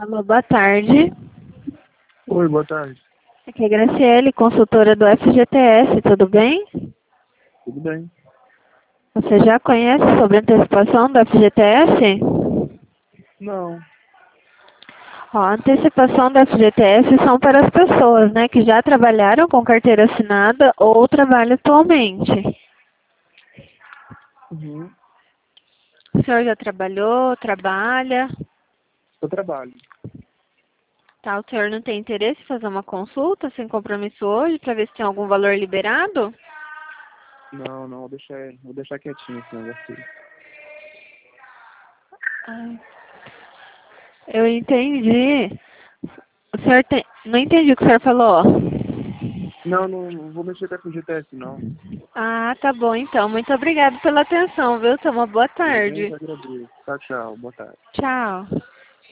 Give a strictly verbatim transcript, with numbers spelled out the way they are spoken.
Alô, boa tarde. Oi, boa tarde. Aqui é a Graciele, consultora do F G T S, tudo bem? Tudo bem? Você já conhece sobre a antecipação do F G T S? Não. Ó, a antecipação do F G T S são para as pessoas, né, que já trabalharam com carteira assinada ou trabalham atualmente. Uhum. O senhor já trabalhou, trabalha? Eu trabalho. Tá, o senhor não tem interesse em fazer uma consulta sem compromisso hoje para ver se tem algum valor liberado? Não, não, vou deixar, vou deixar quietinho esse negócio aí. Ai, eu entendi. O senhor tem... Não entendi o que o senhor falou. Não, não, não vou mexer com a F G T S, não. Ah, tá bom então. Muito obrigada pela atenção, viu? Tenha uma boa Eu tarde. que agradeço. Tchau, tchau. Boa tarde. Tchau.